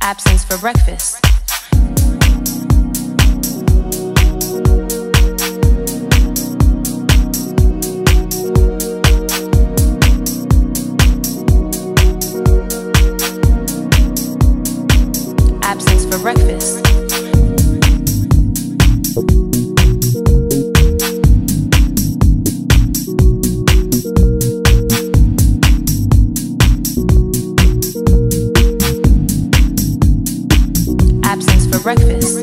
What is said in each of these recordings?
Absence for breakfast. Absence for breakfast. Absence for breakfast.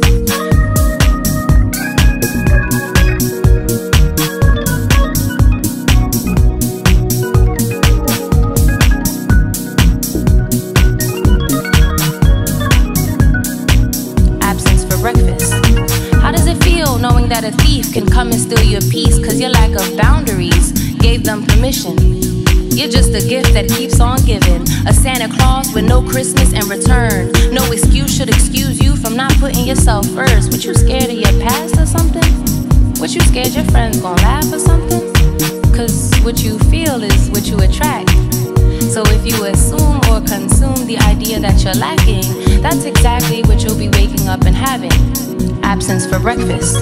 Knowing that a thief can come and steal your peace, cause your lack of boundaries gave them permission. You're just a gift that keeps on giving, a Santa Claus with no Christmas in return. No excuse should excuse you from not putting yourself first. What, you scared of your past or something? What, you scared your friends gon' laugh or something? Cause what you feel is what you attract. So if you assume or consume the idea that you're lacking, that's exactly what you'll be waking up and having. Absence for breakfast.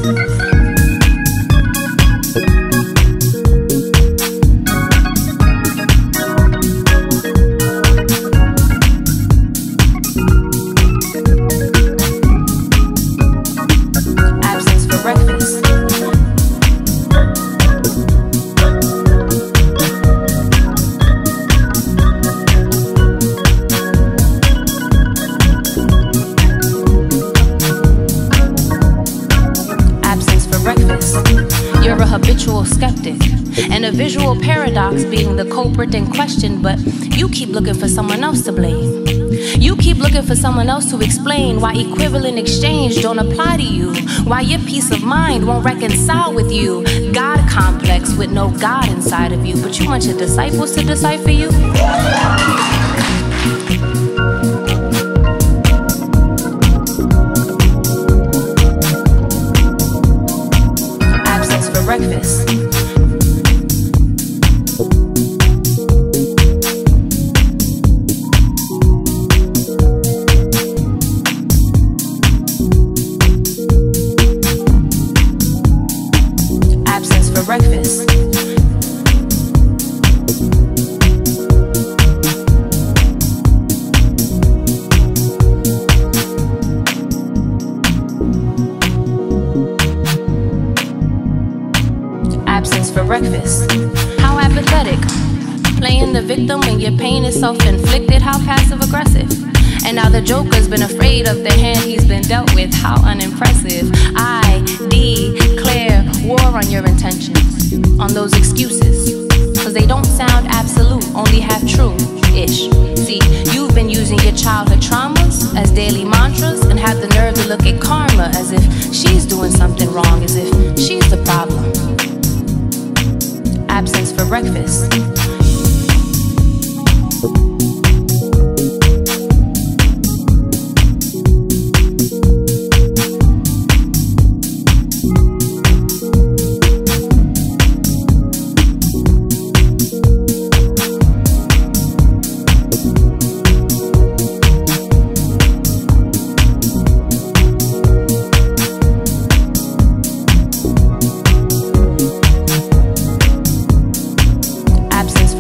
Absence for breakfast. You're a habitual skeptic, and a visual paradox being the culprit in question, but you keep looking for someone else to blame. You keep looking for someone else to explain why equivalent exchange don't apply to you, why your peace of mind won't reconcile with you. God complex with no God inside of you, but you want your disciples to decipher you? Breakfast. Absence for breakfast. Absence for breakfast. How apathetic. Playing the victim when your pain is self-inflicted. How passive-aggressive. And now the Joker's been afraid of the hand he's been dealt with. How unimpressive. I declare war on your intentions, on those excuses, cause they don't sound absolute, only half true-ish. See, you've been using your childhood traumas as daily mantras and have the nerve to look at karma as if she's doing something wrong, as if she's the problem. Absence for breakfast. Absence